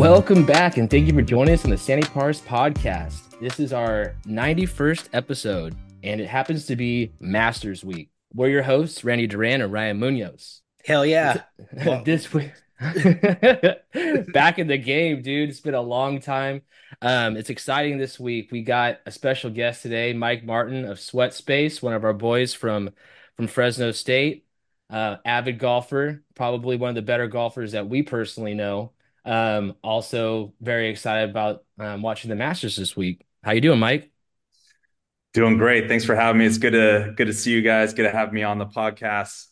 Welcome back, and thank you for joining us on the Sandy Pars podcast. This is our 91st episode, and it happens to be Masters Week. We're your hosts, Randy Duran and Ryan Munoz. Hell This, yeah. Well, this week, back in the game, dude. It's been a long time. It's exciting this week. We got a special guest today, Mike Martin of Sweat Space, one of our boys from Fresno State, avid golfer, probably one of the better golfers that we personally know. Also very excited about watching the Masters this week. How you doing, Mike? Doing great. Thanks for having me. It's good to see you guys. Good to have me on the podcast.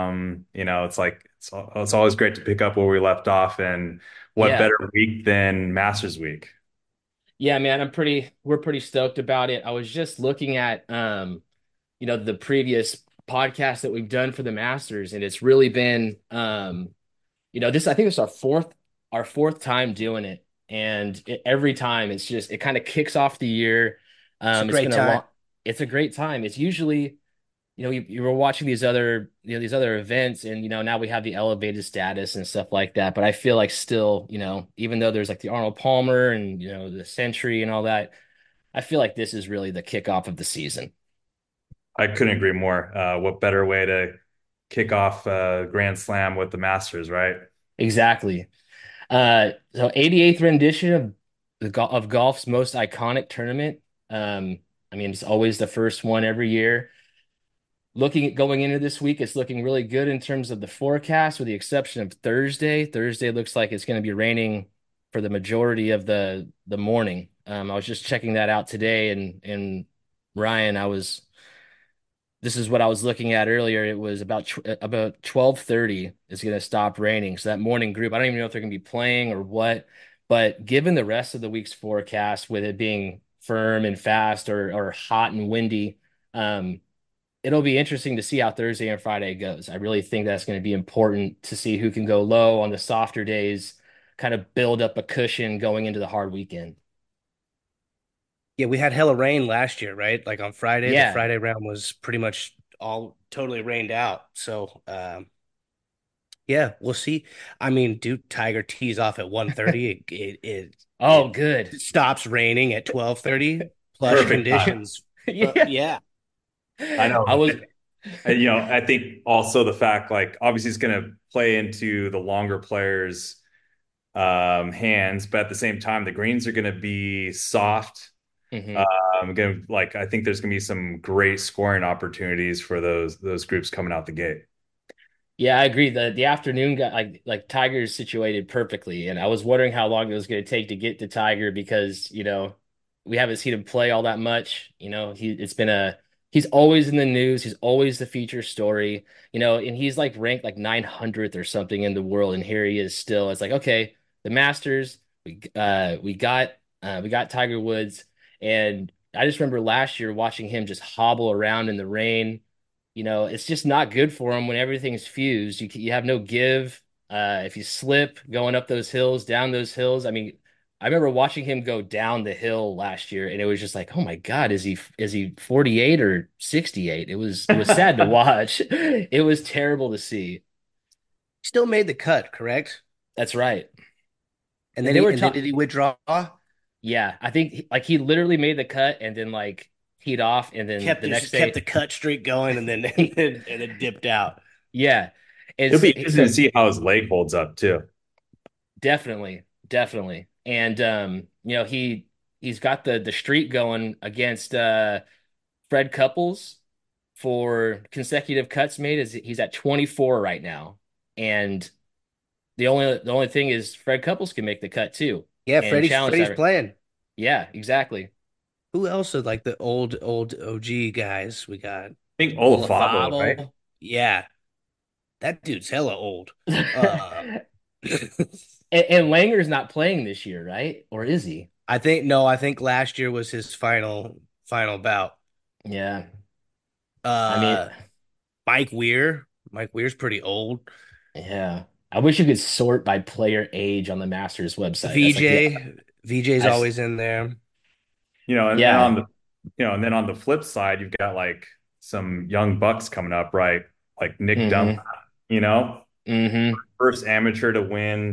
It's always great to pick up where we left off, and what Yeah. better week than Masters Week? Yeah, man, we're pretty stoked about it. I was just looking at the previous podcast that we've done for the Masters, and it's really been this I think it's our fourth time doing it. And every time it kind of kicks off the year. it's a It's great been a time. long it's a great time. It's usually you were watching these other events, and now we have the elevated status and stuff like that. But I feel like still, even though there's like the Arnold Palmer and the Century and all that, I feel like this is really the kickoff of the season. I couldn't agree more. What better way to kick off Grand Slam with the Masters, right? Exactly. So 88th rendition of of golf's most iconic tournament. I mean, it's always the first one every year. Looking at going into this week, it's looking really good in terms of the forecast, with the exception of Thursday. Thursday looks like it's going to be raining for the majority of the morning. I was just checking that out today, and Ryan, this is what I was looking at earlier. It was about 12:30 is going to stop raining. So that morning group, I don't even know if they're going to be playing or what. But given the rest of the week's forecast, with it being firm and fast or hot and windy, um, it'll be interesting to see how Thursday and Friday goes. I really think that's going to be important to see who can go low on the softer days, kind of build up a cushion going into the hard weekend. Yeah, we had hella rain last year, right? Like on Friday, the Yeah. Friday round was pretty much all totally rained out. So, yeah, we'll see. I mean, dude, Tiger tees off at 1:30. Oh, good. It stops raining at 12:30. Plush Perfect time. conditions. Yeah. Yeah. I I know. was I think also the fact, like, obviously it's going to play into the longer players' hands, but at the same time, the greens are going to be soft. Mhm. I think there's going to be some great scoring opportunities for those groups coming out the gate. Yeah, I agree. The afternoon got like Tiger's situated perfectly, and I was wondering how long it was going to take to get to Tiger because we haven't seen him play all that much. He's always in the news. He's always the feature story. And he's like ranked like 900th or something in the world, and here he is still. It's like, okay, the Masters, we got Tiger Woods, and I just remember last year watching him just hobble around in the rain. It's just not good for him when everything's fused. You have no give. If you slip going up those hills, down those hills, I mean, I remember watching him go down the hill last year, and it was just like, oh my God, is he 48 or 68? It was sad to watch. It was terrible to see. Still made the cut, correct? That's right. And And then they he were and then talking. did he withdraw? Yeah, I think like he literally made the cut and then like teed off, and then Kept the next his kept the day, cut streak going and then and then dipped out. yeah. And It'll so, be interesting to so see how his leg holds up too. definitely, definitely. And he's got the streak going against Fred Couples for consecutive cuts made. Is he's at 24 right now. And the only thing is Fred Couples can make the cut too Yeah, and challenge Freddie's that. playing. Yeah, exactly. Who else are like the old OG guys? We got I think Olafabo, right? Olafavo. Yeah, that dude's hella old. Uh, and, and Langer's not playing this year, right? Or is he? I think no, I think last year was his final bout. Yeah. I mean, Uh, Mike Weir. Mike Weir's pretty old. yeah. I wish you could sort by player age on the Masters website. That's like the VJ's I s- always in there. And yeah. then on the flip side, you've got like some young bucks coming up, right? Like Nick Dump, Hmm. you know, Hmm. first amateur to win.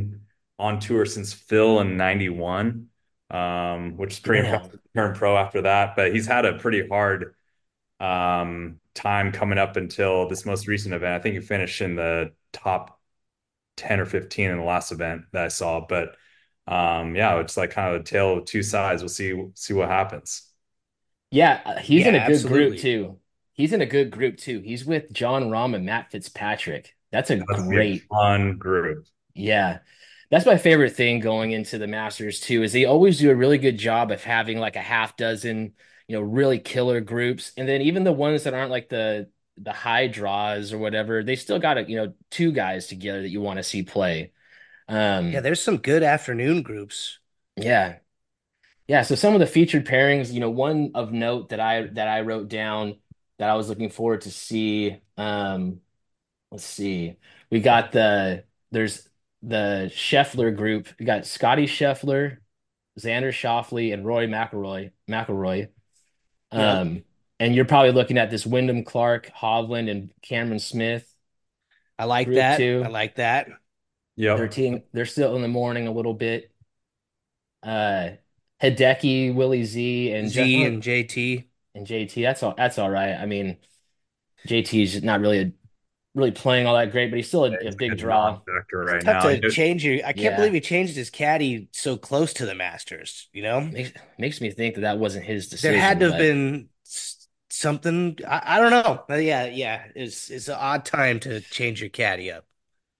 on tour since Phil in 91, which is pretty Damn. impressive. Turned pro after that, but he's had a pretty hard time coming up until this most recent event. I think he finished in the top 10 or 15 in the last event that I saw. But yeah, it's like kind of a tale of two sides. We'll see what happens. Yeah, he's Yeah, in a good group absolutely. too. He's in a good group too. He's with John Rahm and Matt Fitzpatrick. That's a That's be a great, fun group. yeah. That's my favorite thing going into the Masters too, is they always do a really good job of having like a half dozen, really killer groups. And then even the ones that aren't like the high draws or whatever, they still got two guys together that you want to see play. Yeah, Um, there's some good afternoon groups. yeah. Yeah, so some of the featured pairings, one of note that I wrote down that I was looking forward to see. Let's see. We got there's the Scheffler group. We got Scotty Scheffler, Xander Schauffele, and Roy McIlroy. Yep. Um, and you're probably looking at this Wyndham Clark, Hovland, and Cameron Smith I like group that. I too. like that. Yep. They're still in the morning a little bit. Uh, Hideki, Willie Z, and Jeff Z and JT. and JT. That's all right. I mean, JT's not really playing all that great, but he's still a It's big like a draw. non-factor It's right tough now. to change your. I can't believe Yeah. he changed his caddy so close to the Masters. You know, Makes me think that wasn't his there had decision, to have but been something. I don't know. But yeah, yeah. It's an odd time to change your caddy up.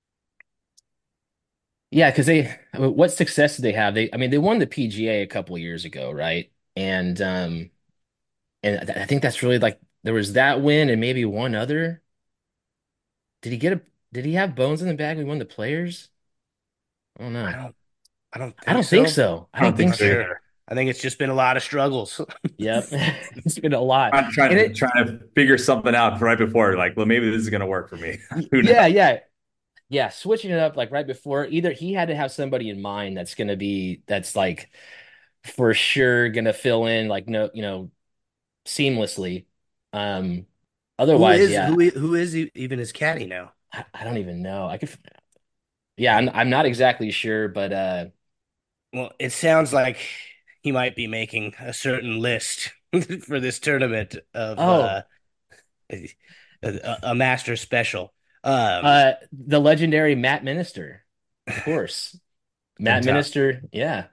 yeah, because I mean, what success did they have? I mean, they won the PGA a couple of years ago, right? And I think that's really like there was that win and maybe one other. Did he get a? Did he have bones in the bag? We won the Players. I don't I know. don't. I don't I think don't think so. so. I I don't don't think think Not so so. sure. either. I think it's just been a lot of struggles. Yep, it's been a lot, I'm and trying to figure something out right before, like, well, maybe this is gonna work for me. Who knows? yeah, yeah. Yeah, switching it up like right before either he had to have somebody in mind that's like for sure gonna fill in like no, seamlessly. Um otherwise, yeah, Who is even his caddy now? I don't even know. Yeah, I'm not exactly sure, but Well, it sounds like he might be making a certain list for this tournament of oh, a master special. Um, the legendary Matt Minister, of course. Matt Fantastic. Minister, yeah.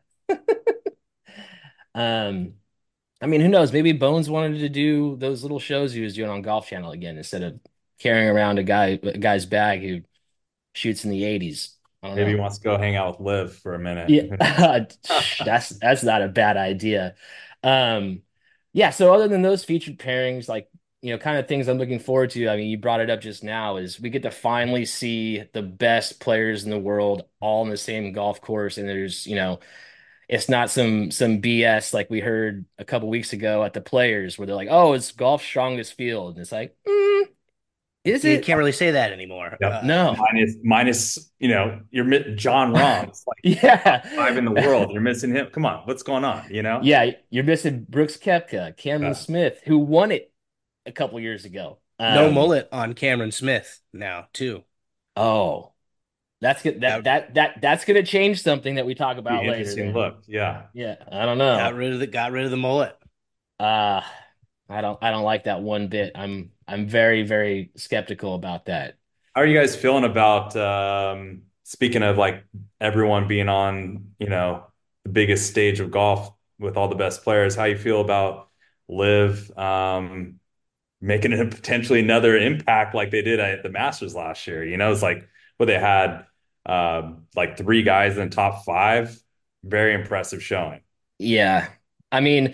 Um I mean, who knows? Maybe Bones wanted to do those little shows he was doing on Golf Channel again instead of carrying around a guy's bag who shoots in the 80s. I don't Maybe he know. wants to go hang out with Liv for a minute. Yeah, Who knows? that's not a bad idea. Um, yeah, so other than those featured pairings, like, kind of things I'm looking forward to. I mean, you brought it up just now, is we get to finally see the best players in the world all in the same golf course. And it's not some BS like we heard a couple weeks ago at the Players where they're like, "Oh, it's golf's strongest field." And it's like, is you it? can't really say that anymore. Yep. No. Minus, John Rahm. It's like top five Yeah. in the world. You're missing him. Come on, what's going on? Yeah, you're missing Brooks Koepka, Cameron Uh, Smith, who won it a couple years ago. No yep. mullet on Cameron Smith now too. Oh, that's good. That Got that that that's gonna change something that we talk Be about later interesting then. look. Yeah. Yeah, I don't know. got rid of the mullet. Uh I don't like that one bit. I'm very, very skeptical about that. How are you guys feeling about speaking of like everyone being on, the biggest stage of golf with all the best players? How you feel about Liv making a potentially another impact like they did at the Masters last year? It's like what they had like three guys in the top five. Very impressive showing. Yeah. I mean,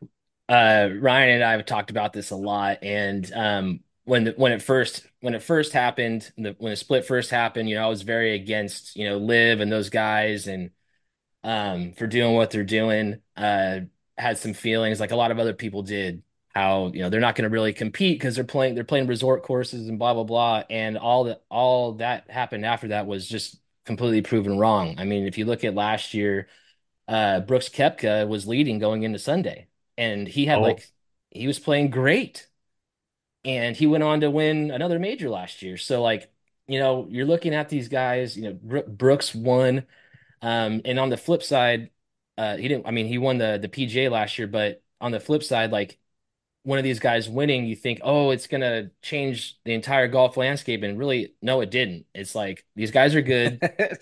Ryan and I have talked about this a lot, and when it first happened, when the split first happened, I was very against Liv and those guys, and for doing what they're doing. Had some feelings like a lot of other people did. How they're not going to really compete because they're playing resort courses and blah blah blah, and all that happened after that was just completely proven wrong. I mean, if you look at last year, Brooks Koepka was leading going into Sunday, and Oh, he was playing great, and he went on to win another major last year. So like, you're looking at these guys. Brooks won. And on the flip side, he didn't. I mean, he won the PGA last year, but on the flip side, like one of these guys winning, you think, oh, it's gonna change the entire golf landscape, and really, no, it didn't. It's like these guys are good.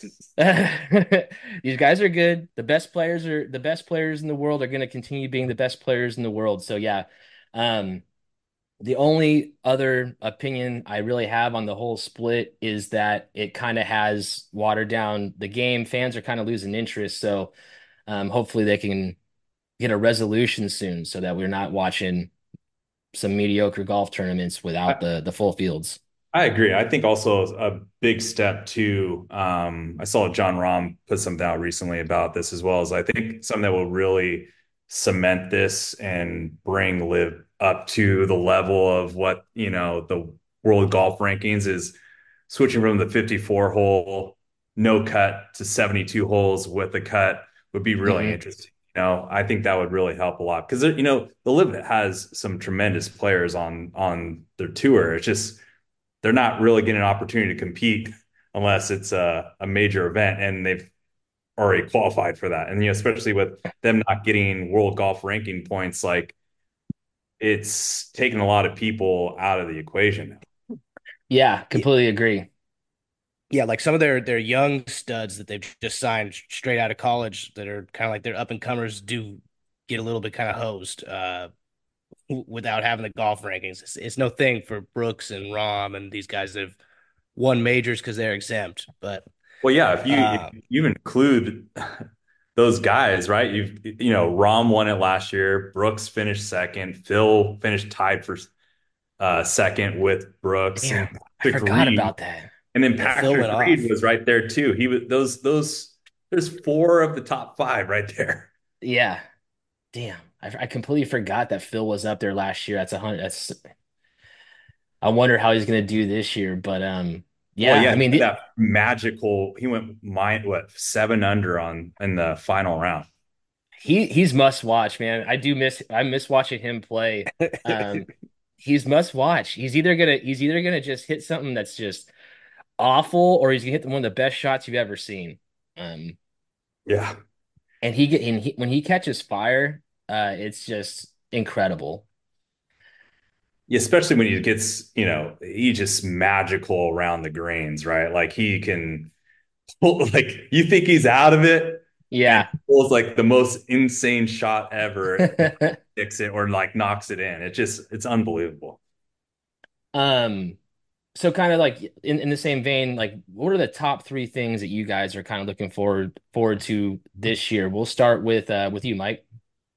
These guys are good. The best players in the world are gonna continue being the best players in the world. So yeah, um, the only other opinion I really have on the whole split is that it kind of has watered down the game. Fans are kind of losing interest, so hopefully they can get a resolution soon so that we're not watching some mediocre golf tournaments without the full fields. I agree. I think also a big step too. I saw John Rahm put something out recently about this as well. As I think something that will really cement this and bring Live up to the level of what, the world golf rankings is switching from the 54 hole no cut to 72 holes with a cut would be really Hmm. interesting. I think that would really help a lot because the Live has some tremendous players on their tour. It's just they're not really getting an opportunity to compete unless it's a major event, and they've already qualified for that. And especially with them not getting world golf ranking points, like it's taken a lot of people out of the equation. Yeah, Yeah, completely agree. yeah, like some of their young studs that they've just signed straight out of college that are kind of like their up and comers do get a little bit kind of hosed without having the golf rankings. It's no thing for Brooks and Rom and these guys that have won majors because they're exempt. But Well, yeah, if uh, you include those guys, right? Rom won it last year. Brooks finished second. Phil finished tied for second with Brooks and Damn, I Patrick forgot Reed. about that. And then yeah, Phil Patrick went Reed off. was right there too. He was those there's four of the top five right there. Yeah, damn, I completely forgot that Phil was up there last year. That's 100. That's I wonder how he's gonna do this year. But Well, yeah, yeah, I he mean, had that magical. He went what 7 under on in the final round. he's must watch, man. I miss watching him play. Um, he's must watch. He's either gonna just hit something that's just awful, or he's gonna hit one of the best shots you've ever seen. Um, Yeah, when he catches fire, it's just incredible. especially when he gets, he just magical around the grains, right? Like he can pull, like you think he's out of it, and Yeah. he pulls like the most insane shot ever, sticks it or like knocks it in. It's unbelievable. Um, so kind of like in the same vein, like what are the top three things that you guys are kind of looking forward to this year? We'll start with you, Mike.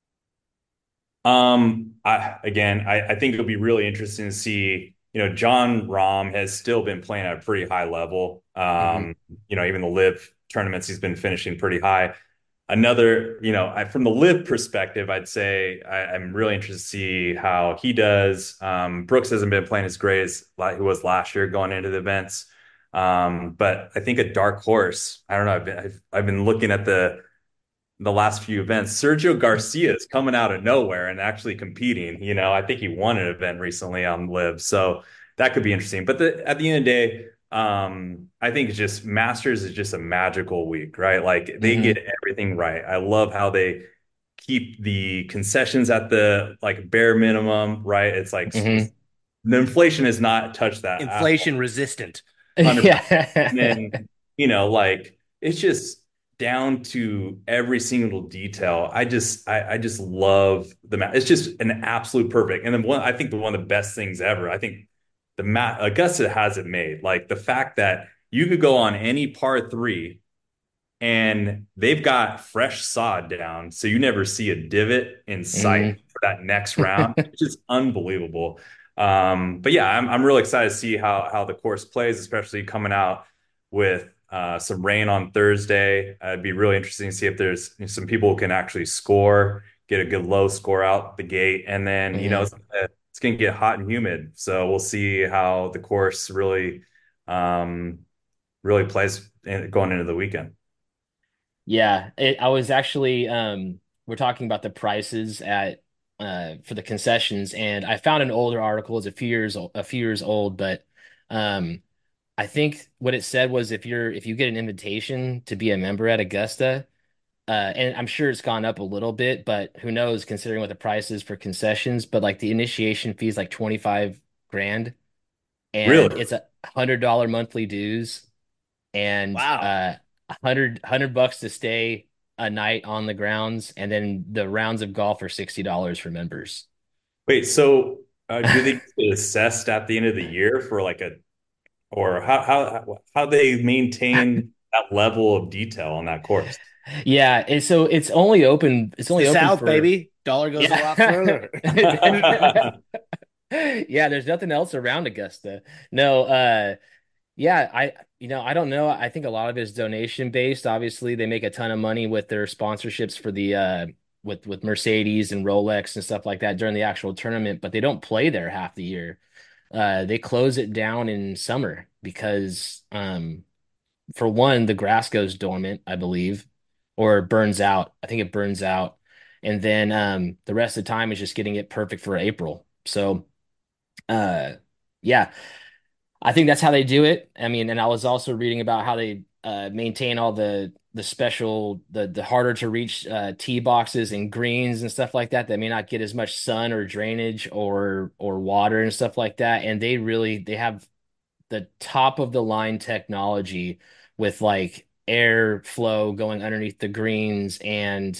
I think it'll be really interesting to see. John Rahm has still been playing at a pretty high level. Hmm. Even the live tournaments, he's been finishing pretty high. From the live perspective, I'd say I'm really interested to see how he does. Brooks hasn't been playing as great as he was last year going into the events. But I think a dark horse. I don't know. I've been looking at the last few events. Sergio Garcia is coming out of nowhere and actually competing. I think he won an event recently on Live, so that could be interesting. But at the end of the day, I think it's just Masters is just a magical week, right? Like they get Hmm. everything right. I love how they keep the concessions at the like bare minimum, right? It's like Hmm. the inflation has not touched that at Inflation resistant. 100%. And Yeah. then, like it's just down to every single detail. I just love the map. It's just an absolute perfect. And then I think one of the best things ever. I think the map Augusta has it made. Like the fact that you could go on any par three and they've got fresh sod down, so you never see a divot in sight Hmm. for that next round. It's just unbelievable. But yeah, I'm really excited to see how the course plays, especially coming out with some rain on Thursday. It'd be really interesting to see if there's some people who can actually score, get a good low score out the gate, and then Hmm. it's gonna get hot and humid. So we'll see how the course um, really plays going into the weekend. Yeah, I was actually we're talking about the prices at for the concessions, and I found an older article. It's a few years old, but um I think what it said was if you get an invitation to be a member at Augusta, and I'm sure it's gone up a little bit, but who knows considering what the price is for concessions, but like the initiation fee is like 25 grand and Really? it's $100 monthly dues and Wow. 100 bucks to stay a night on the grounds, and then the rounds of golf are $60 for members. Wait, so do they get assessed at the end of the year for like a, or how they maintain that level of detail on that course? Yeah, and so it's It's the only open South, for baby. Dollar goes a lot yeah. further. Yeah, there's nothing else around Augusta. No, yeah, I don't know. I think a lot of it is donation based. Obviously, they make a ton of money with their sponsorships for the with Mercedes and Rolex and stuff like that during the actual tournament, but they don't play there half the year. They close it down in summer because for one, the grass goes dormant, I believe, or burns out. I think it burns out. And then the rest of the time is just getting it perfect for April. So uh yeah, I think that's how they do it. I mean, and I was also reading about how they maintain all the special the harder to reach tee boxes and greens and stuff like that that may not get as much sun or drainage or water and stuff like that. And they have the top of the line technology with like air flow going underneath the greens and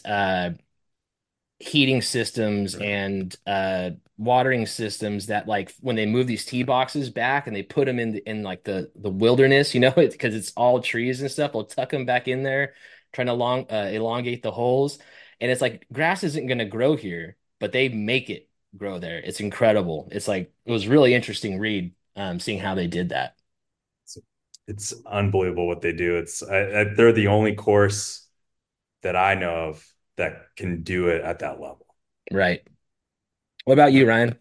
heating systems and watering systems that like when they move these tee boxes back and they put them in like the wilderness, because it's all trees and stuff, they'll tuck them back in there, trying to elongate the holes. And it's like grass isn't going to grow here, but they make it grow there. It's incredible. It's like it was really interesting read seeing how they did that. It's unbelievable what they do. They're the only course that I know of that can do it at that level. Right. What about you, Ryan?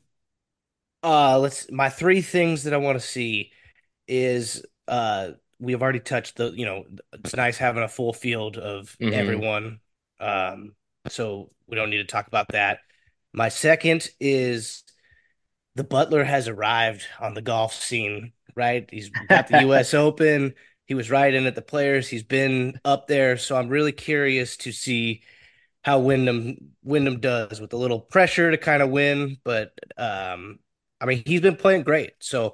My three things that I want to see is we have already touched it's nice having a full field of Hmm. everyone. Um so we don't need to talk about that. My second is the Butler has arrived on the golf scene, right? He's got the US Open. He was right in at the Players. He's been up there, so I'm really curious to see how Wyndham does with a little pressure to kind of win, but I mean he's been playing great. So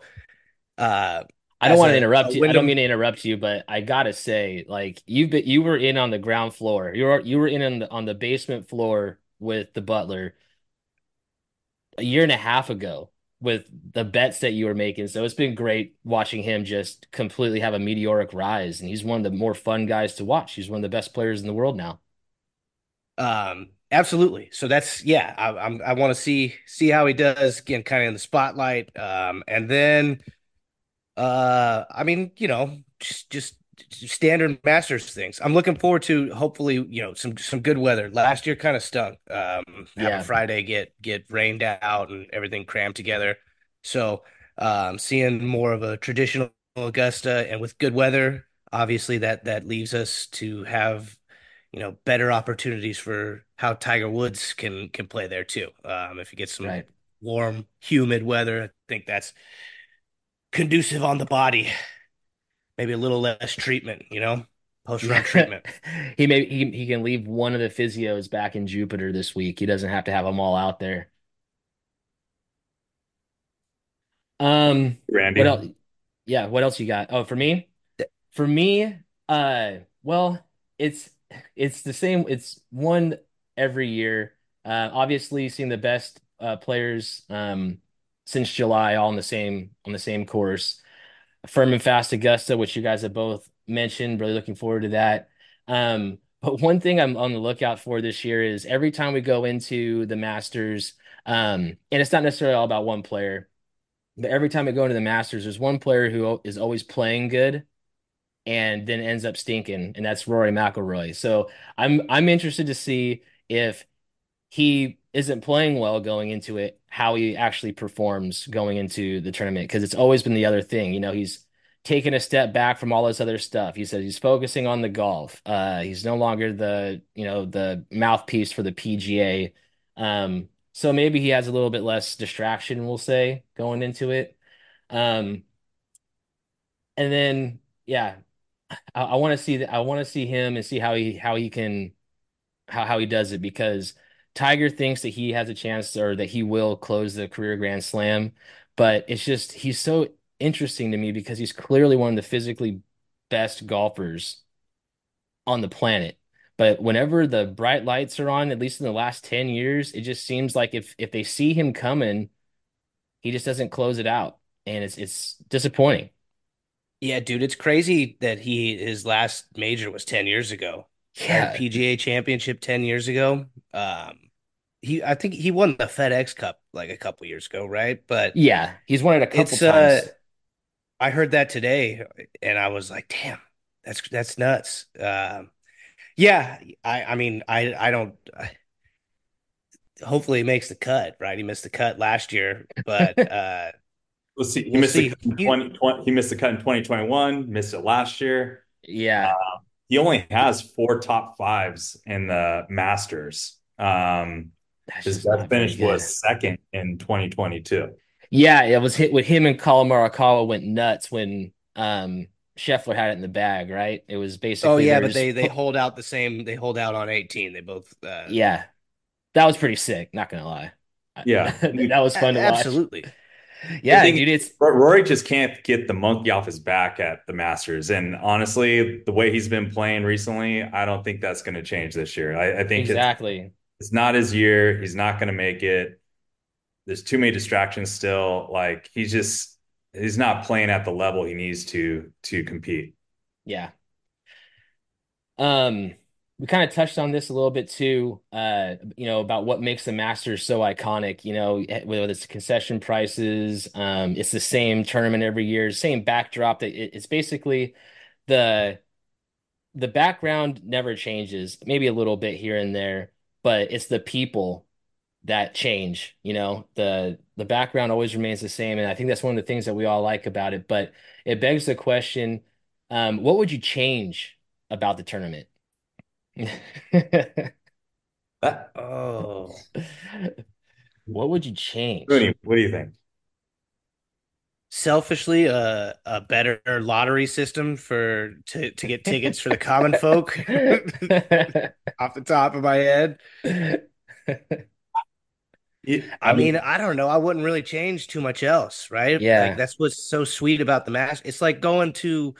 I don't as want to a interrupt you. I don't mean Wyndham to interrupt you, but I gotta say, like you were in on the ground floor. You were in on the basement floor with the Butler a year and a half ago with the bets that you were making. So it's been great watching him just completely have a meteoric rise, and he's one of the more fun guys to watch. He's one of the best players in the world now. Absolutely. So that's yeah, I want to see how he does again, kind of in the spotlight. And then I mean, just standard Masters things. I'm looking forward to hopefully, some good weather. Last year kind of stunk. Having Yeah, Friday get rained out and everything crammed together. So, seeing more of a traditional Augusta and with good weather, obviously that leaves us to have, better opportunities for how Tiger Woods can play there too. If you get some right. warm, humid weather, I think that's conducive on the body. Maybe a little less treatment, post run Yeah. treatment. He can leave one of the physios back in Jupiter this week. He doesn't have to have them all out there. What Randy. else? Yeah, what else you got? Oh, for me? For me, well, it's it's the same. It's one every year. Obviously, seeing the best players since July all on the same course. Firm and Fast Augusta, which you guys have both mentioned. Really looking forward to that. But one thing I'm on the lookout for this year is every time we go into the Masters, and it's not necessarily all about one player, but every time we go into the Masters, there's one player who is always playing good and then ends up stinking, and that's Rory McIlroy. So I'm interested to see if he isn't playing well going into it, how he actually performs going into the tournament. Because it's always been the other thing. He's taken a step back from all this other stuff. He says he's focusing on the golf. He's no longer the mouthpiece for the PGA. So maybe he has a little bit less distraction, we'll say, going into it. Um, and then yeah, I want to see that. I want to see him and see how he can how he does it because Tiger thinks that he has a chance or that he will close the career Grand Slam, but it's just he's so interesting to me because he's clearly one of the physically best golfers on the planet. But whenever the bright lights are on, at least in the last 10 years, it just seems like if they see him coming, he just doesn't close it out. And it's disappointing. Yeah, dude, it's crazy that his last major was 10 years ago, right? Yeah. PGA Championship 10 years ago. I think he won the FedEx Cup like a couple years ago, right? But Yeah. He's won it a couple it's times. I heard that today and I was like, damn, that's nuts. Yeah, I mean, I don't hopefully he makes the cut, right? He missed the cut last year, but Let's see. He we'll missed the see. cut in 2020. He missed the cut in 2021. Missed it last year. Yeah. He only has four top fives in the Masters. That's His just best not very finish good. was second in 2022. Yeah, it was hit with him and Colin Morikawa went nuts when Scheffler had it in the bag, right? It was Oh basically yeah, they're but just they hold out the same. They hold out on 18. They both yeah. That was pretty sick, not gonna lie. Yeah. That was fun to watch. absolutely. The Yeah, thing dude, it's Rory just can't get the monkey off his back at the Masters. And honestly, the way he's been playing recently, I don't think that's going to change this year. I think exactly. it's not his year. He's not going to make it. There's too many distractions still. Like he's not playing at the level he needs to compete. Yeah. Um, we kind of touched on this a little bit too, about what makes the Masters so iconic, whether it's the concession prices, it's the same tournament every year, same backdrop that it's basically the the background never changes, maybe a little bit here and there, but it's the people that change, the background always remains the same. And I think that's one of the things that we all like about it. But it begs the question, what would you change about the tournament? That, Oh, What would you change? Rooney, what do you think? selfishly, a better lottery system for to get tickets for the common folk. Off the top of my head, I I mean, mean, I don't know. I wouldn't really change too much else, right? Like Yeah. that's what's so sweet about the mask. It's like going to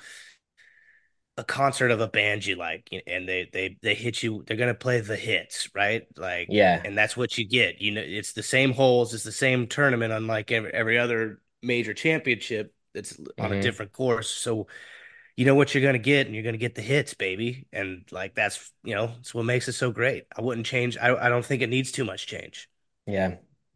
a concert of a band you like and they hit you, they're gonna play the hits, right? Like, Yeah. and that's what you get. It's the same holes, it's the same tournament, unlike every other major championship that's on a Hmm. different course. So you know what you're gonna get, and you're gonna get the hits, baby. And like that's what makes it so great. I wouldn't change. I don't think it needs too much change. Yeah.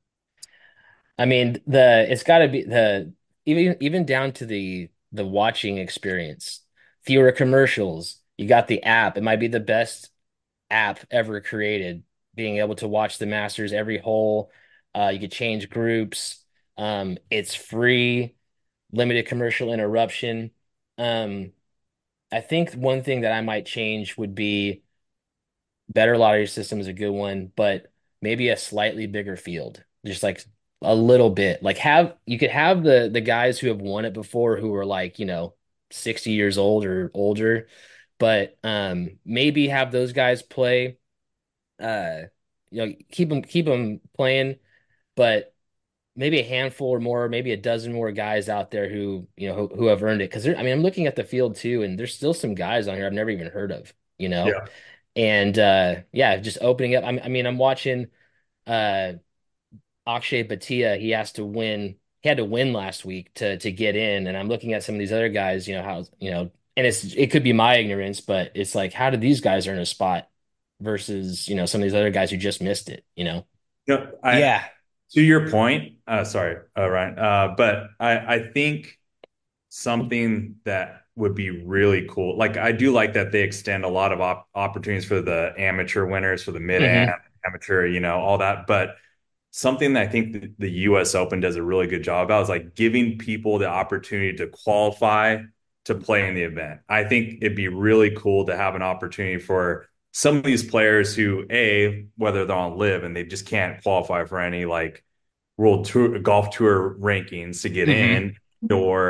I mean, it's got to be even down to the watching experience. Fewer commercials. You got the app. It might be the best app ever created. Being able to watch the Masters every hole. You could change groups. It's free, limited commercial interruption. Um, I think one thing that I might change would be better lottery system is a good one, but maybe a slightly bigger field, just like a little bit. Like have you could have the guys who have won it before who are like, 60 years old or older, but maybe have those guys play uh keep them playing, but maybe a handful or more, maybe a dozen more guys out there who have earned it. Because I mean, I'm looking at the field too, and there's still some guys on here I've never even heard of, yeah. and yeah, just opening up. I mean, I'm watching uh Akshay Bhatia. He had to win last week to get in, and I'm looking at some of these other guys. And it could be my ignorance, but it's like, how did these guys earn a spot versus some of these other guys who just missed it? I Yeah. to your point, sorry, Ryan, but I think something that would be really cool. Like I do like that they extend a lot of opportunities for the amateur winners, for the mid-am, Hmm. amateur, all that. But something that I think the US Open does a really good job about is like giving people the opportunity to qualify to play in the event. I think it'd be really cool to have an opportunity for some of these players who, whether they're on live and they just can't qualify for any like world tour golf tour rankings to get Hmm. in, or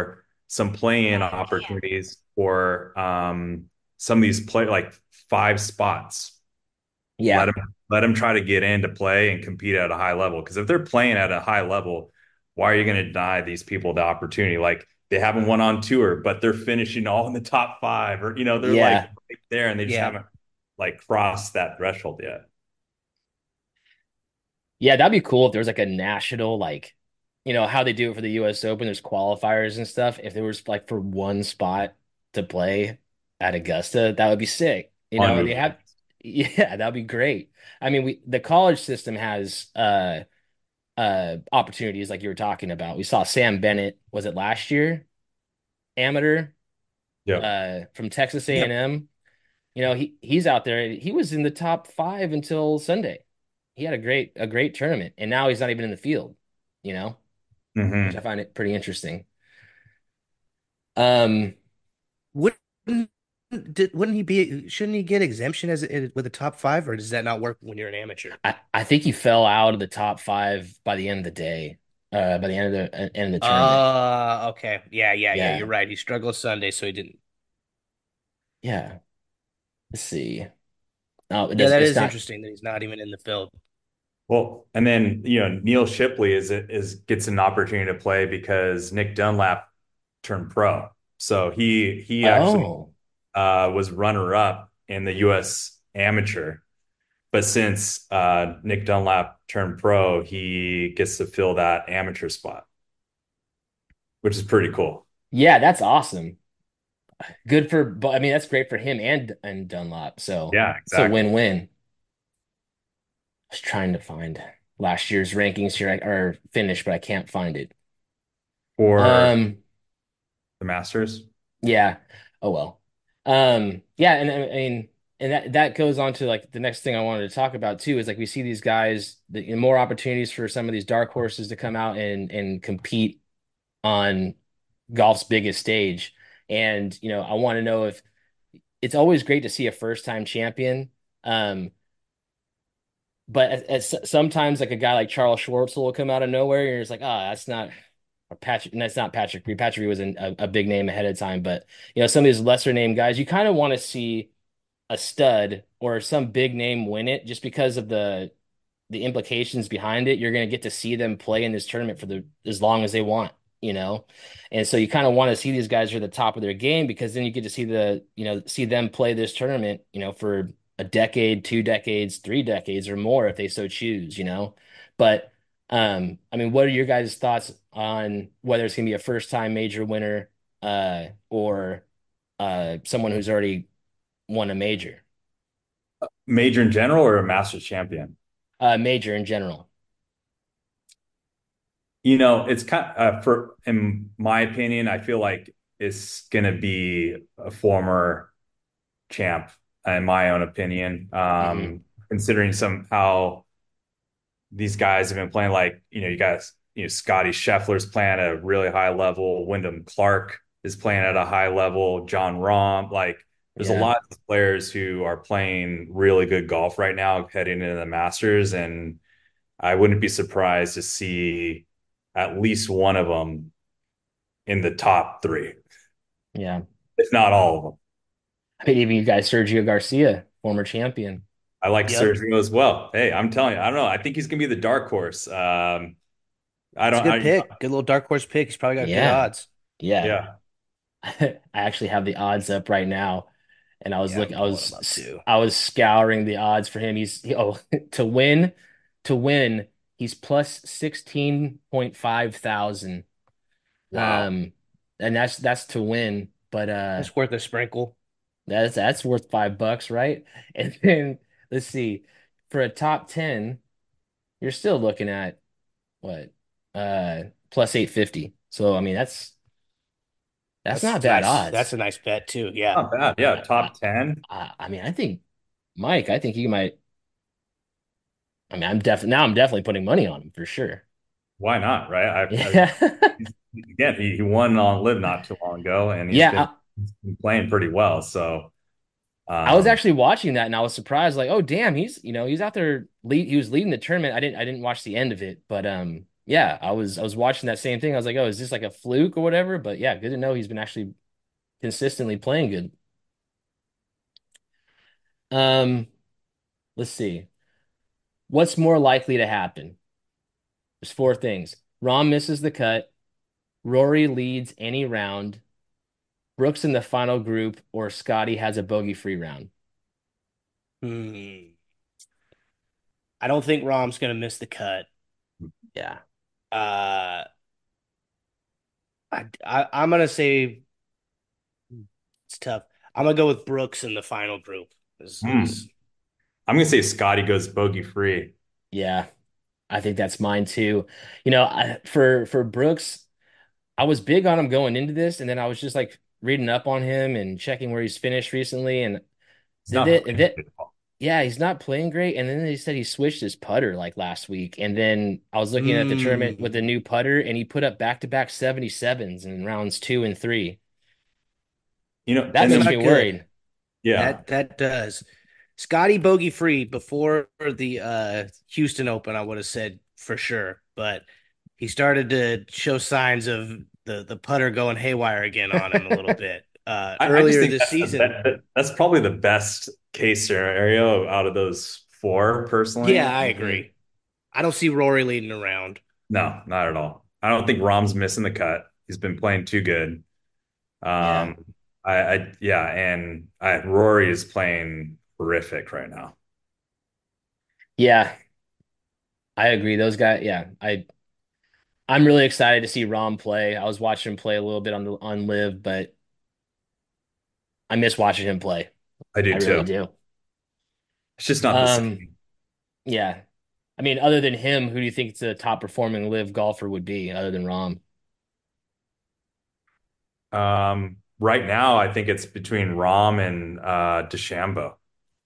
some play-in opportunities for some of these play like 5 spots. Let Yeah. them let them try to get in to play and compete at a high level. Because if they're playing at a high level, why are you going to deny these people the opportunity? Like they haven't won on tour, but they're finishing all in the top five, or they're like Yeah. right there and they just Yeah. haven't like crossed that threshold yet. Yeah, that'd be cool if there was like a national, like, how they do it for the US Open, there's qualifiers and stuff. If there was like for one spot to play at Augusta, that would be sick. They have, Unbelievable. yeah, that'd be great. I mean, the college system has opportunities like you were talking about. We saw Sam Bennett, was it last year? Amateur, Yep. from Texas Yep. A&M. He's out there. He was in the top five until Sunday. He had a great tournament, and now he's not even in the field, you know, which I Hmm. find it pretty interesting. Um, Wouldn't wouldn't he be? Shouldn't he get exemption with a top five, or does that not work when you're an amateur? I think he fell out of the top five by the end of the day, by the end of the tournament. Okay. Yeah. You're Yeah, right. He struggled Sunday, so he didn't. yeah. Let's see. No, Yeah, that it's is not. interesting that he's not even in the field. Well, and then Neil Shipley is gets an opportunity to play because Nick Dunlap turned pro. So he actually Oh, was runner up in the U.S. Amateur. But since Nick Dunlap turned pro, he gets to fill that amateur spot, which is pretty cool. yeah. That's awesome. Good for, but I mean, that's great for him and Dunlop. So Yeah, it's a exactly. win-win. I was trying to find last year's rankings here, or finish, but I can't find it. For Um, the Masters. yeah. Oh well. Yeah, and I mean, and that goes on to like the next thing I wanted to talk about too is like we see these guys, more opportunities for some of these dark horses to come out and compete on golf's biggest stage. And I want to know if it's always great to see a first time champion. Um, but sometimes like a guy like Charles Schwartzel will come out of nowhere and you're just like, that's not or Patrick, and that's not Patrick Reed. Patrick Reed was a big name ahead of time, but some of these lesser name guys, you kind of want to see a stud or some big name win it just because of the implications behind it. You're going to get to see them play in this tournament for the as long as they want, you know. And so you kind of want to see these guys are at the top of their game because then you get to see them play this tournament, for a decade, 2 decades, 3 decades or more if they so choose. But I mean, what are your guys' thoughts on whether it's going to be a first time major winner or someone who's already won a major, Major in general or a Masters champion? major in general? It's kind for, in my opinion, I feel like it's going to be a former champ, in my own opinion. Hmm. Considering some how these guys have been playing, like, you guys, Scotty Scheffler's playing at a really high level. Wyndham Clark is playing at a high level. John Rahm, like, there's a Yeah. lot of players who are playing really good golf right now heading into the Masters. And I wouldn't be surprised to see at least one of them in the top three, Yeah. if not all of them. I mean, even you guys, Sergio Garcia, former champion. I like Yep. Sergio as well. Hey, I'm telling you, I don't know. I think he's gonna be the dark horse. I It's a don't. good pick. Good little dark horse pick. He's probably got good Yeah. odds. Yeah. Yeah. I actually have the odds up right now, and I was Yeah, I'm looking. pulling him up too. I was scouring the odds for him. To win, he's plus 16.5 thousand. Wow. Um, and that's to win. But That's worth a sprinkle. that's worth $5, right? And then let's see, for a top 10, you're still looking at what? Plus 850. So I mean that's That's not bad nice. That's odds. a nice bet too. Yeah. Not bad. Yeah. I I Top 10. I mean I think Mike, I think he might. I mean I'm definitely putting money on him for sure. Why not? Right. Yeah. Again, he won on Live not too long ago, and Yeah, he's been playing pretty well. So, I was um, actually watching that and I was surprised like, oh damn, he's out there he was leading the tournament. I didn't watch the end of it, but Yeah, I was watching that same thing. I was like, oh, is this like a fluke or whatever? But yeah, good to know he's been actually consistently playing good. Um, let's see. What's more likely to happen? There's four things. Rom misses the cut, Rory leads any round, Brooks in the final group, or Scotty has a bogey-free round. Hmm. I don't think Rom's gonna miss the cut. Yeah. Uh, I'm gonna say it's tough. I'm gonna go with Brooks in the final group. Hmm. I'm gonna say Scotty goes bogey free. Yeah, I think that's mine too. For Brooks, I was big on him going into this, and then I was just like reading up on him and checking where he's finished recently, and He's did not it, playing good ball. yeah, he's not playing great. And then they said he switched his putter like last week, and then I was looking at the tournament with the Hmm. new putter, and he put up back-to-back 77s in rounds two and three. That And That's makes then me not good. worried. yeah, That does. Scotty bogey free before the Houston Open, I would have said for sure, but he started to show signs of the putter going haywire again on him a little bit. I just Earlier think this that's the season, best. That's probably the best case scenario out of those four, yeah, personally. I Hmm. agree. I don't see Rory leading around. No, not at all. I don't think Rom's missing the cut. He's been playing too good. Yeah. Um, yeah, and Rory is playing horrific right now. Yeah, I agree. Those guys, yeah. I'm really excited to see Rom play. I was watching him play a little bit on Live, but I miss watching him play. I do I really too. do. It's just not the Um, same. yeah. I mean, other than him, who do you think the top performing Live golfer would be other than Rom? Right now, I think it's between Rom and DeChambeau.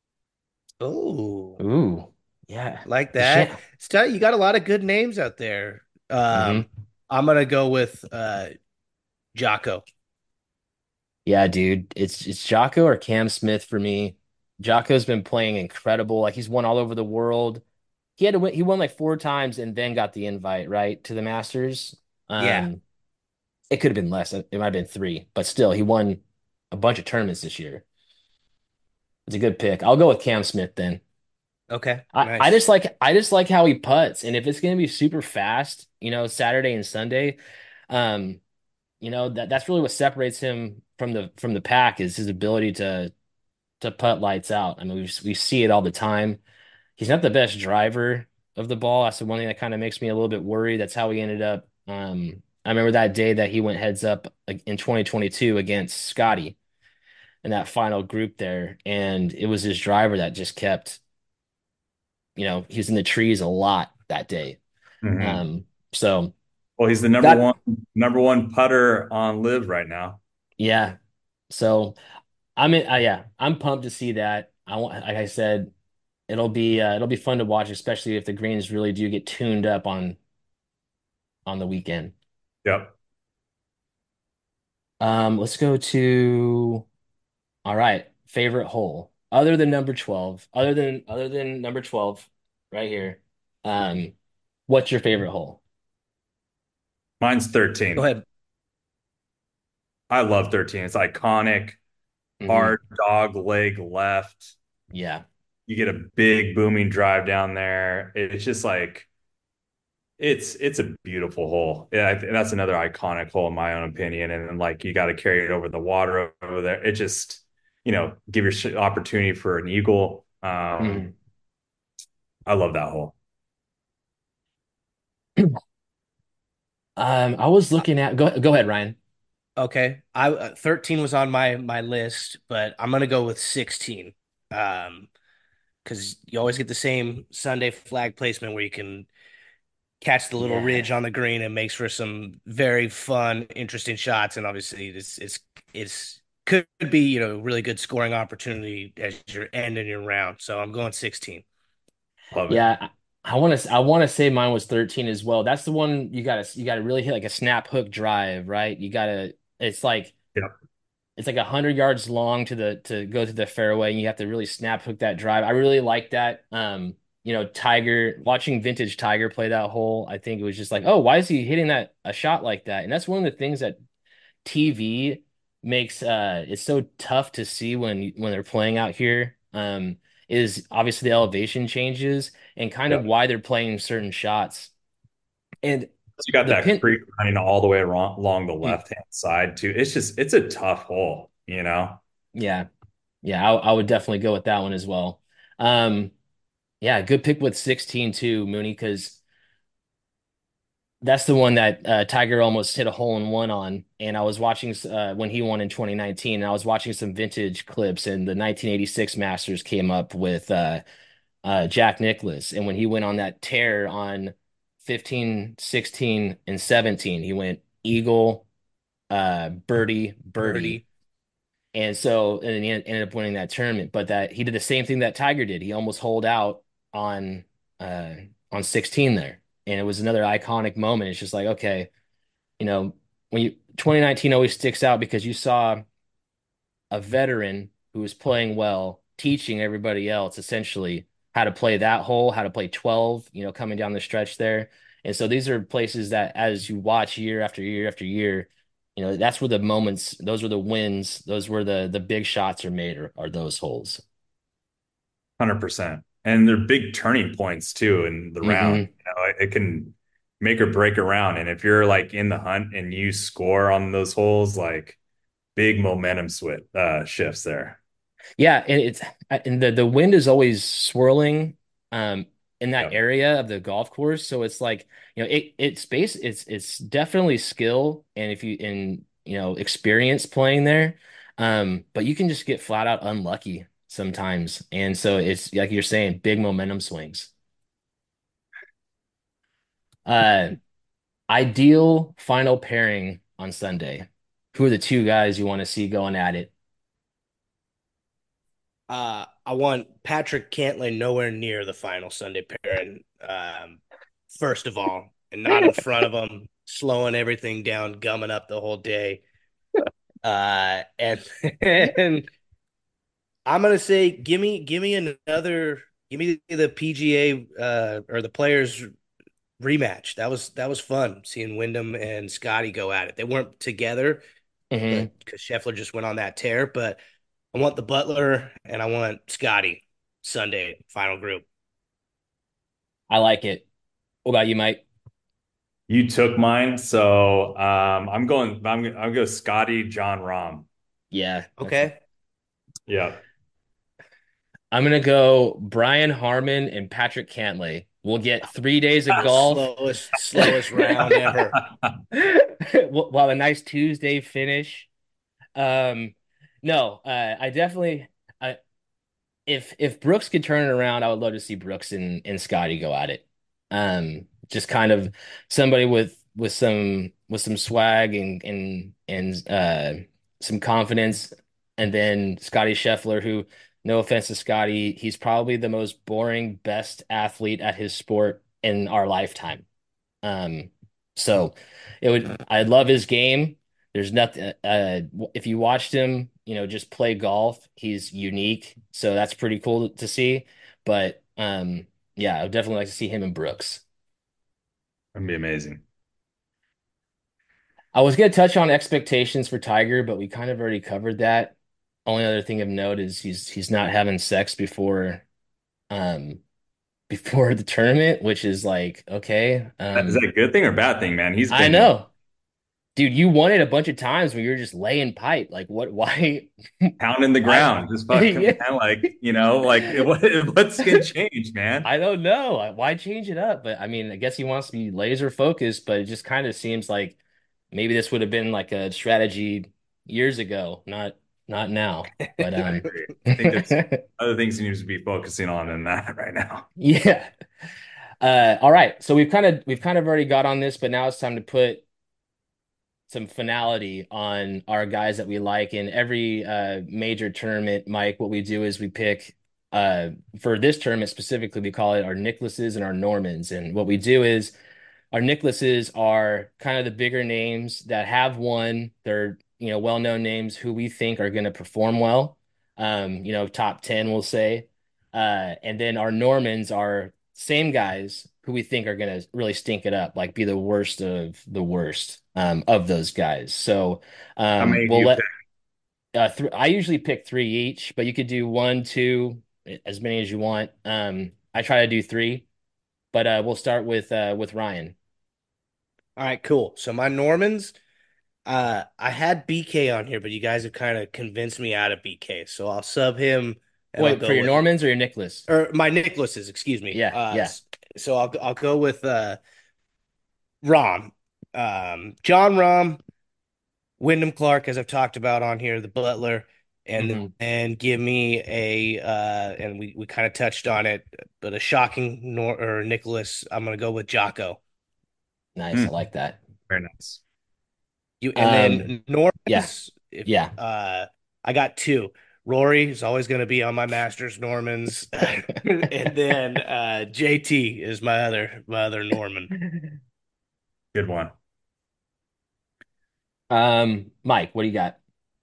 Oh, Ooh, yeah. like The that. shit. You got a lot of good names out there. Hmm. I'm gonna go with Jocko. Yeah, dude. It's Jocko or Cam Smith for me. Jocko's been playing incredible. Like he's won all over the world. He had to win, he won like four times and then got the invite, right, to the Masters. Yeah. Um, it could have been less. It might have been three, but still, he won a bunch of tournaments this year. It's a good pick. I'll go with Cam Smith then. Okay. I Nice. just like how he putts, and if it's gonna be super fast, Saturday and Sunday, um, that's really what separates him from the pack is his ability to putt lights out. I mean, we see it all the time. He's not the best driver of the ball. That's the one thing that kind of makes me a little bit worried. That's how he ended up. I remember that day that he went heads up in 2022 against Scotty in that final group there, and it was his driver that just kept, he was in the trees a lot that day. Hmm. Um, so Well, he's the that, number one putter on Live right now. yeah. So yeah, I'm pumped to see that. I want, like I said, it'll be fun to watch, especially if the greens really do get tuned up on the weekend. Yep. Let's go to all right, favorite hole other than number 12 right here. Um, what's your favorite hole? Mine's Go 13. ahead. I love 13. It's iconic, Hmm. hard dog leg left. Yeah. You get a big booming drive down there. It's just like it's a beautiful hole. Yeah, that's another iconic hole in my own opinion. And then like you got to carry it over the water over there. It just, give your opportunity for an eagle. Mhm. I love that hole. I was looking at go ahead, Ryan. Okay. I 13 was on my list, but I'm gonna go with 16. Um, because you always get the same Sunday flag placement where you can catch the little ridge Yeah. on the green and makes for some very fun, interesting shots. And obviously, it's could be really good scoring opportunity as you're ending your round. So I'm going 16. Love it. Yeah, I want to say mine was 13 as well. That's the one you gotta really hit like a snap hook drive, right? Yep. It's like 100 yards long to go to the fairway, and you have to really snap hook that drive. I really like that. Tiger, watching vintage Tiger play that hole, I think it was just like, oh, why is he hitting that a shot like that? And that's one of the things that TV makes it's so tough to see when they're playing out here. Is obviously the elevation changes and kind of Yep. why they're playing certain shots. And You got the that pin, creek running all the way along the mm, left hand side too. It's a tough hole, you know. yeah, yeah, I would definitely go with that one as well. Um, yeah, good pick with 16 too, Mooney, because that's the one that Tiger almost hit a hole in one on. And I was watching when he won in 2019, and I was watching some vintage clips, and the 1986 Masters came up with Jack Nicklaus. And when he went on that tear on 15, 16, and 17, he went eagle, birdie, birdie. Birdie. And so, and then he ended up winning that tournament. But that he did the same thing that Tiger did. He almost holed out on uh on 16 there. And it was another iconic moment. It's just like, okay, you know, when you 2019 always sticks out because you saw a veteran who was playing well, teaching everybody else essentially how to play that hole, how to play 12, coming down the stretch there. And so these are places that as you watch year after year after year, that's where the moments, those were the wins, those were the big shots are made are those holes. 100%. And they're big turning points too in the round. Hmm. It can make or break a round. And if you're like in the hunt and you score on those holes, like big momentum shifts there. Yeah, and the wind is always swirling um in that Yep. area of the golf course. So it's like, it's definitely skill and if you and experience playing there. But you can just get flat out unlucky sometimes. And so it's like you're saying, big momentum swings. Uh Ideal final pairing on Sunday. Who are the two guys you want to see going at it? I want Patrick Cantlay nowhere near the final Sunday pairing. First of all, and not in front of him, slowing everything down, gumming up the whole day. And and I'm gonna say, give me the PGA or the Players rematch. That was fun seeing Wyndham and Scotty go at it. They weren't together, Hmm. but because Scheffler just went on that tear. But I want the Butler and I want Scotty Sunday final group. I like it. What about you, Mike? You took mine, so I'm going Scotty John Rahm. Yeah, Okay. Yeah. I'm gonna go Brian Harmon and Patrick Cantlay. We'll get 3 days of golf. Slowest round ever. While a nice Tuesday finish. Um, no, I definitely, I if Brooks could turn it around, I would love to see Brooks and Scotty go at it. Just kind of somebody with some swag and some confidence, and then Scotty Scheffler, who, no offense to Scotty, he's probably the most boring, best athlete at his sport in our lifetime. Um, so I love his game. There's nothing, if you watched him, just play golf, he's unique. So that's pretty cool to see. But, yeah, I would definitely like to see him and Brooks. That'd be amazing. I was going to touch on expectations for Tiger, but we kind of already covered that. Only other thing of note is he's not having sex um, before the tournament, which is like, okay. Is that a good thing or bad thing, man? He's I been know. Dude, you won it a bunch of times when you were just laying pipe. Like, what? Why? pounding the Why? ground, just fucking, Yeah, man, like, what's gonna change, man? I don't know. Why change it up? But I mean, I guess he wants to be laser focused, but it just kind of seems like maybe this would have been like a strategy years ago, not now. But I agree. I think there's other things he needs to be focusing on than that right now. yeah. All right. So we've kind of already got on this, but now it's time to put some finality on our guys that we like in every major tournament. Mike, what we do is we pick for this tournament specifically, we call it our Nicklases and our Normans. And what we do is our Nicklases are kind of the bigger names that have won. They're, well-known names who we think are going to perform well. Top 10, we'll say. And then our Normans are same guys who we think are gonna really stink it up, like be the worst of the worst of those guys. So How many do we'll you pick? let I usually pick three each, but you could do one, two, as many as you want. I try to do three, but we'll start with Ryan. All right, cool. So my Normans, I had BK on here, but you guys have kind of convinced me out of BK. So I'll sub him and I'll Wait, for go your with Normans or your Nicholas? or my Nicholases, excuse me. Yeah, yeah. So I'll go with Rom. John Rom, Wyndham Clark, as I've talked about on here, the Butler, and Hmm. then give me and we kind of touched on it, but a shocking Nor or Nicholas. I'm gonna go with Jocko. Nice. I Hmm, like that. very nice. You and Um, then yeah, Normans, if yeah. I got two. Rory is always going to be on my Masters Normans, and then JT is my other Norman. Good one. Mike, what do you got?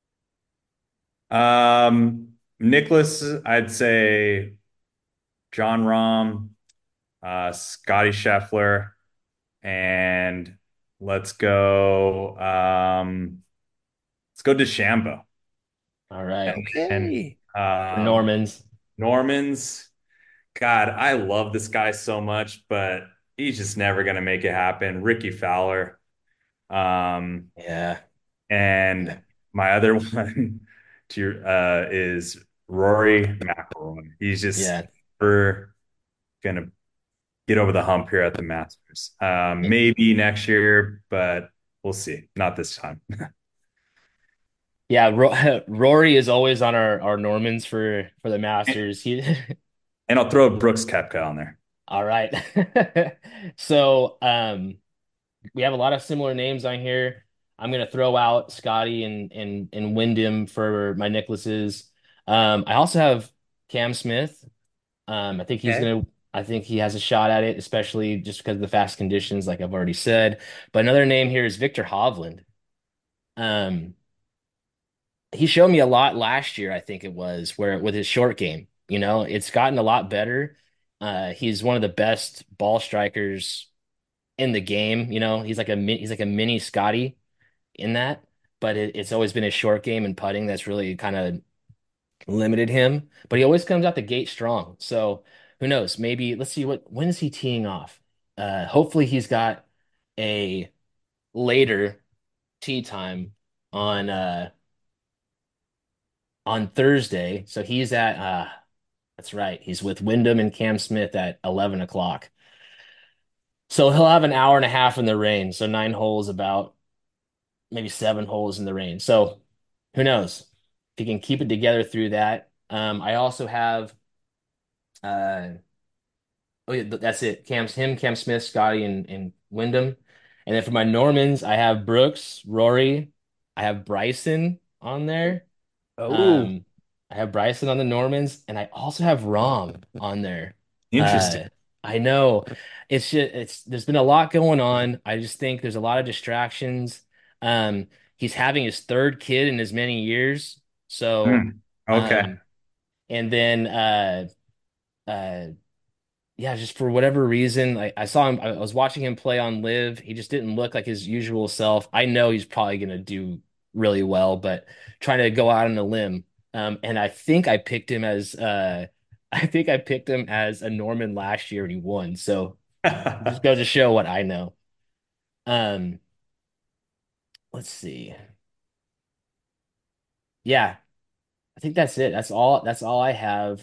Nicholas, I'd say John Rahm, Scotty Scheffler, and let's go. Let's go DeChambeau, All right. and Okay. For Normans. Norman's. God, I love this guy so much, but he's just never gonna make it happen. Ricky Fowler. Um, Yeah. and my other one is Rory McIlroy. He's just Yeah. never gonna get over the hump here at the Masters. Maybe next year, but we'll see. Not this time. Yeah, Rory is always on our Normans for the Masters. He And I'll throw Brooks Koepka on there. all right. So we have a lot of similar names on here. I'm gonna throw out Scotty and Wyndham for my Nicholases. I also have Cam Smith. Okay. I think he has a shot at it, especially just because of the fast conditions, like I've already said. But another name here is Victor Hovland. Um, he showed me a lot last year, I think it was, where with his short game, it's gotten a lot better. He's one of the best ball strikers in the game. He's like a mini Scotty in that, but it's always been his short game and putting that's really kind of limited him. But he always comes out the gate strong. So who knows? Maybe let's see when is he teeing off? Hopefully he's got a later tee time on on Thursday. So he's at that's right. He's with Wyndham and Cam Smith at 11 o'clock. So he'll have an hour and a half in the rain. So 9 holes, about maybe 7 holes in the rain. So who knows if he can keep it together through that. I also have uh oh yeah, that's it. Cam Smith, Scotty, and Wyndham. And then for my Normans, I have Brooks, Rory, I have Bryson on there. Oh, Um, I have Bryson on the Normans, and I also have Rom on there. Interesting. Uh, I know it's there's been a lot going on. I just think there's a lot of distractions. He's having his third kid in as many years, so Hmm. Okay. um, and then uh, yeah, just for whatever reason, I saw him. I was watching him play on Live. He just didn't look like his usual self. I know he's probably gonna do really well, but trying to go out on a limb. And I think I picked him as I think I picked him as a Norman last year and he won. So it just goes to show what I know. Um, let's see. Yeah, I think that's it. That's all I have.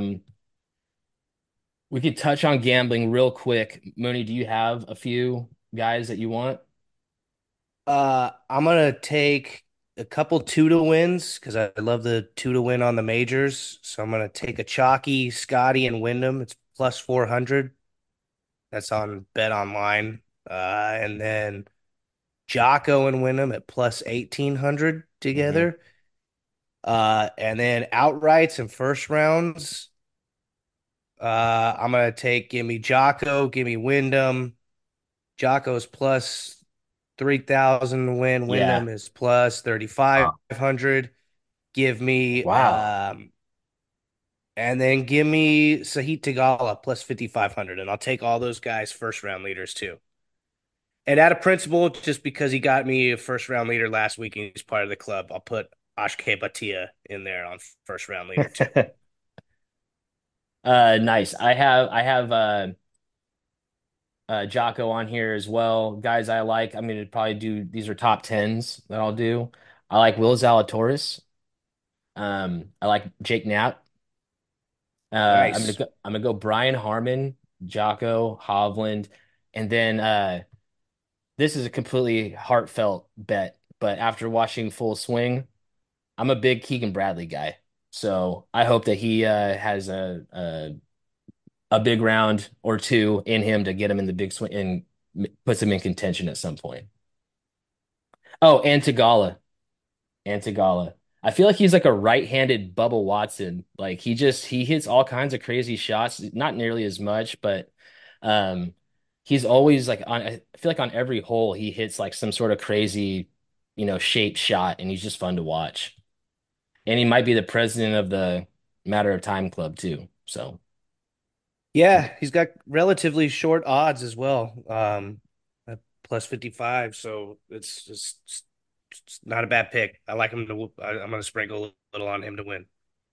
We could touch on gambling real quick. Mooney, do you have a few guys that you want? I'm gonna take a couple two to wins because I love the two to win on the majors. So I'm gonna take a chalky Scotty and Wyndham. It's plus 400. That's on Bet Online. And then Jocko and Wyndham at plus 1800 Hmm. together. And then outrights and first rounds. I'm gonna give me Jocko, give me Wyndham. Jocko's plus 3,000 to win. Yeah. Wyndham is plus 3,500. Give me Wow. And then give me Sahit Tagala plus 5,500, and I'll take all those guys first round leaders too. And out of principle, just because he got me a first round leader last week and he's part of the club, I'll put Ashke Batia in there on first round leader too. Nice. I have Jocko on here as well. Guys I like. I'm gonna probably do these are top tens that I'll do. I like Will Zalatoris. I like Jake Knapp. Nice. I'm gonna go Brian Harmon, Jocko, Hovland, and then this is a completely heartfelt bet, but after watching Full Swing, I'm a big Keegan Bradley guy. So I hope that he has a big round or two in him to get him in the big swing and puts him in contention at some point. Oh, and Tagala. And Tagala. I feel like he's like a right-handed Bubba Watson. Like he hits all kinds of crazy shots, not nearly as much, but um he's always like on I feel like on every hole he hits like some sort of crazy, shaped shot and he's just fun to watch. And he might be the president of the Matter of Time Club too. So, Yeah, he's got relatively short odds as well. At plus 55, so it's just it's not a bad pick. I like him to. I'm going to sprinkle a little on him to win.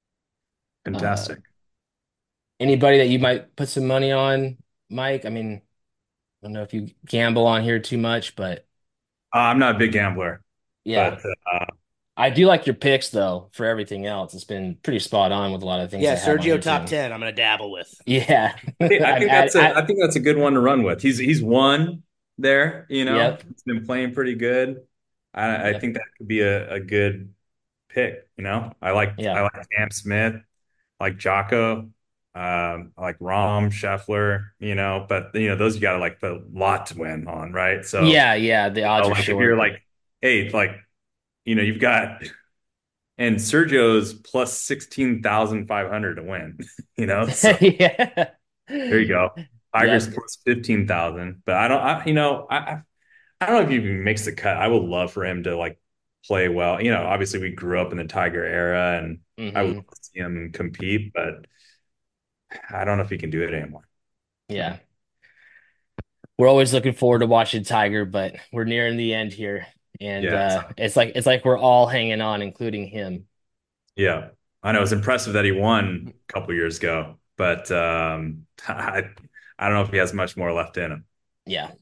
uh Fantastic. anybody that you might put some money on, Mike? I mean, I don't know if you gamble on here too much, but I'm not a big gambler, yeah. but I do like your picks though for everything else. It's been pretty spot on with a lot of things Yeah, I have on Sergio here top too. 10. I'm going to dabble with. Yeah. I I'm think at, that's a at I think that's a good one to run with. He's won there, you know. Yep. He's been playing pretty good. I Yep. think that could be a good pick, you know. I Yeah. like Cam Smith, I like Jocko, I like Rom Scheffler, you know, but you know, those you gotta like put a lot to win on, right? So, Yeah, yeah, the odds are like if you're short. like, hey, like, you know, you've got and Sergio's plus 16,500 to win, you know, so Yeah. there you go. Tigers Yep. plus 15,000. But you know, I don't know if he even makes the cut. I would love for him to like play well. You know, obviously we grew up in the Tiger era and I would Hmm. love to see him compete, but I don't know if he can do it anymore. Yeah. We're always looking forward to watching Tiger, but we're nearing the end here. And Yeah. it's like we're all hanging on, including him. Yeah. I know it's impressive that he won a couple years ago, but I don't know if he has much more left in him. Yeah.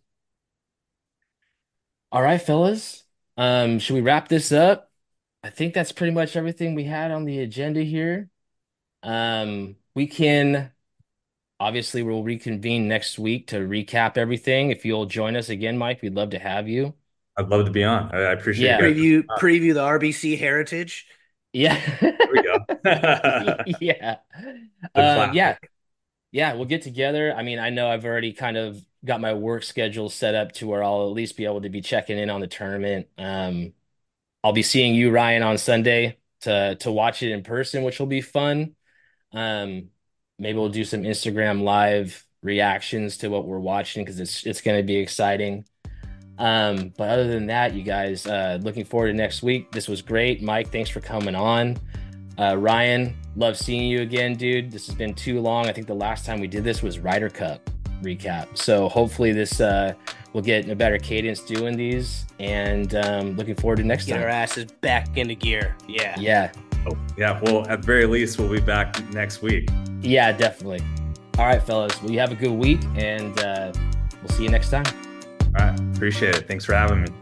All right, fellas. Should we wrap this up? I think that's pretty much everything we had on the agenda here. We can obviously we'll reconvene next week to recap everything. If you'll join us again, Mike, we'd love to have you. I'd love to be on. I appreciate you Yeah. guys. Preview the RBC Heritage. Yeah. There we go. Yeah. The Yeah. classic. Yeah, we'll get together. I mean, I know I've already kind of got my work schedule set up to where I'll at least be able to be checking in on the tournament. I'll be seeing you, Ryan, on Sunday to watch it in person, which will be fun. Um, Maybe we'll do some Instagram live reactions to what we're watching because it's going to be exciting. But other than that, you guys, looking forward to next week. This was great, Mike. Thanks for coming on. Ryan, love seeing you again, dude. This has been too long. I think the last time we did this was Ryder Cup recap. So hopefully this we'll get in a better cadence doing these, and looking forward to next Get our time. asses back into gear. Yeah. Yeah, Oh, yeah. Well, at the very least, we'll be back next week. yeah, definitely. All right, fellas. Well, you have a good week, and we'll see you next time. All right. Appreciate it. Thanks for having me.